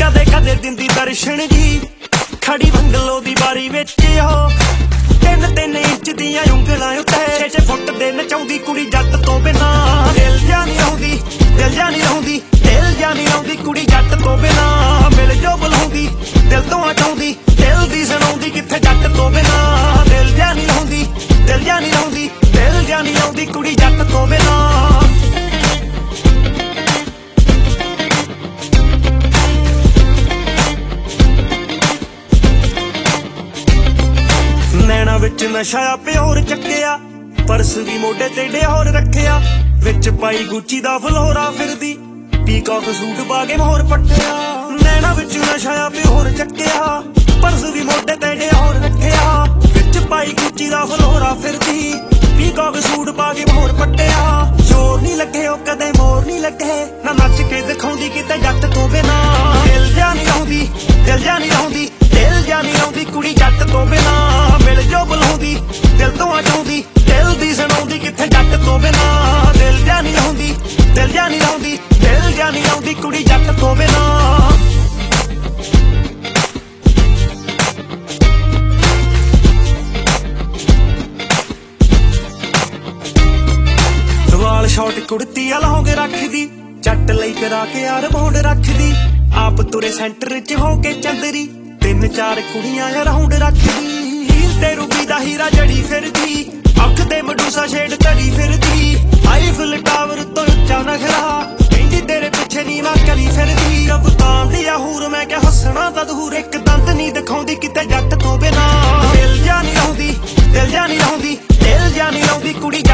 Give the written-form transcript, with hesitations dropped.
ਕਦੇ ਕਦੇ ਦਿੰਦੀ ਦਰਸ਼ਨ ਜੀ ਖੜੀ ਬੰਗਲੋ ਦੀ ਬਾਰੀ ਵਿੱਚ ਉਹ 3-3 ਇੰਚ ਦੀਆਂ ਉਂਗਲਾਂ ਉੱਤੇ 6 ਫੁੱਟ ਦੇ ਨਚਾਉਂਦੀ ਕੁੜੀ ਜੱਟ ਤੋਂ ਬਿਨਾ ਦਿਲ ਜਾ ਨਹੀਂ ਲਾਉਂਦੀ ਦਿਲ ਜਾ ਨਹੀਂ ਲਾਉਂਦੀ ਦਿਲ ਜਾ ਨਹੀਂ ਲਾਉਂਦੀ ਕੁੜੀ ਜੱਟ ਤੋਂ ਬਿਨਾ ਮਿਲ ਜੋ ਬੁਲਾਉਂਦੀ ਦਿਲ ਤੋਂ ਹਟਾਉਂਦੀ ਦਿਲ ਦੀ ਸੁਣਾਉਂਦੀ ਕਿੱਥੇ ਜੱਟ ਤੋਂ ਬਿਨਾ ਦਿਲ ਜਾ ਨਹੀਂ ਲਾਉਂਦੀ ਦਿਲ ਜਾ ਨਹੀਂ ਲਾਉਂਦੀ ਦਿਲ ਜਾ ਨਹੀਂ ਲਾਉਂਦੀ ਕੁੜੀ ਜੱਟ ਤੋਂ ਬਿਨਾ ਨੈਣਾ ਵਿੱਚ ਨਸ਼ਾ ਪਿਓਰ ਚੱਕਿਆ ਪਰਸ ਵੀ ਮੋਢੇ ਤੇ ਡਿਹੋਰ ਰੱਖਿਆ ਵਿੱਚ ਪਾਈ ਗੁੱਚੀ ਦਾ ਫਲੋਰਾ ਫਿਰਦੀ ਪੀਕਾਕ ਸੂਟ ਪਾ ਕੇ ਮੋਹਰ ਪੱਟਿਆ ਨੈਣਾ ਵਿੱਚ ਨਸ਼ਾ ਪਿਓਰ ਚੱਕਿਆ ਪਰਸ ਵੀ ਮੋਢੇ ਤੇ ਡਿਹੋਰ ਰੱਖਿਆ ਵਿੱਚ ਪਾਈ ਗੁੱਚੀ ਦਾ ਫਲੋਰਾ ਫਿਰਦੀ ਪੀਕਾਕ ਸੂਟ ਪਾ ਕੇ ਮੋਹਰ ਪੱਟਿਆ ਜ਼ੋਰ ਨਹੀਂ ਲੱਗੇ ਉਹ ਕਦੇ ਮੋਰ ਨਹੀਂ ਲੱਗੇ ਨਾ ਨੱਚ ਕੇ ਦਿਖਾਉਂਦੀ ਕਿਤੇ ਜੱਟ ਤੋਂ ਬਿਨਾ ਦਿਲ ਜਾ ਨਹੀਂ ਲਾਉਂਦੀ ਦਿਲ ਜਾ ਨਹੀਂ ਲਾਉਂਦੀ ਦਿਲ ਜਾ ਨਹੀਂ ਲਾਉਂਦੀ ਕੁੜੀ ਜੱਟ ਤੋਂ ਬਿਨਾ ਮਿਲ ਜੋ ਬੁਲਾਉਂਦੀ ਦਿਲ ਤੋਂ ਹਟਾਉਂਦੀ ਦਿਲ ਦੀ ਸੁਣਾਉਂਦੀ ਕਿੱਥੇ ਜੱਟ ਤੋਂ ਬਿਨਾ ਦਿਲ ਜਾ ਨਹੀਂ ਲਾਉਂਦੀ ਦਿਲ ਜਾ ਨਹੀਂ ਲਾਉਂਦੀ ਦਿਲ ਜਾ ਨਹੀਂ ਲਾਉਂਦੀ ਕੁੜੀ ਜੱਟ ਤੋਂ ਬਿਨਾ ਵਾਲ ਸ਼ਾਰਟ ਕੁੜਤੀ ਅਲੌਂਗ ਰੱਖਦੀ ਜੱਟ ਲਈ ਕਰਾ ਕੇ ਯਾਰ ਬੌਂਡ ਰੱਖਦੀ ਆਪ ਤੁਰੇ ਸੈਂਟਰ 'ਚ ਹੋ ਕੇ ਚੰਦਰੀ 3-4 ਕੁੜੀਆਂ ਅਰਾਉਂਡ ਰੱਖਦੀ ਹੀਲ ਤੇ ਰੂਬੀ ਦਾ ਹੀਰਾ ਜੜੀ ਫਿਰਦੀ ਅੱਖ ਤੇ ਮਡੂਸਾ ਸ਼ੇਡ ਧਰੀ ਫਿਰਦੀ ਆਈਫਲ ਟਾਵਰ ਤੋਂ ਉੱਚਾ ਨਖਰਾ ਕਹਿੰਦੀ ਤੇਰੇ ਪਿੱਛੇ ਨੀ ਮੈਂ ਕਰੀ ਫਿਰਦੀ ਕਬੂਤਾਂ ਦੀ ਹੂਰ ਮੈਂ ਕਿਹਾ ਹੱਸਣਾ ਤਾਂ ਦੂਰ ਇੱਕ ਦੰਦ ਨਹੀਂ ਦਿਖਾਉਂਦੀ ਕਿਤੇ ਜੱਟ ਤੋਂ ਬਿਨਾ ਦਿਲ ਜਾ ਨਹੀਂ ਲਾਉਂਦੀ ਦਿਲ ਜਾ ਨਹੀਂ ਲਾਉਂਦੀ ਦਿਲ ਜਾ ਨਹੀਂ ਲਾਉਂਦੀ ਕੁੜੀ